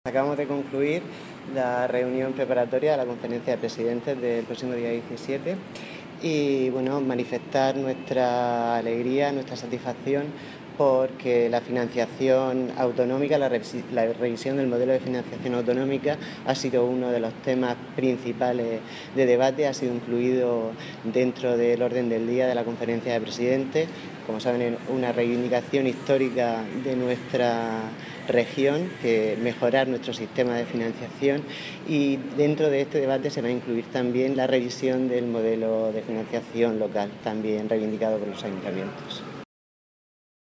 Acabamos de concluir la reunión preparatoria de la conferencia de presidentes del próximo día 17 y manifestar nuestra alegría, nuestra satisfacción porque la financiación autonómica, la revisión del modelo de financiación autonómica ha sido uno de los temas principales de debate, ha sido incluido dentro del orden del día de la conferencia de presidentes. Como saben, es una reivindicación histórica de nuestra región, que mejorar nuestro sistema de financiación, y dentro de este debate se va a incluir también la revisión del modelo de financiación local, también reivindicado por los ayuntamientos.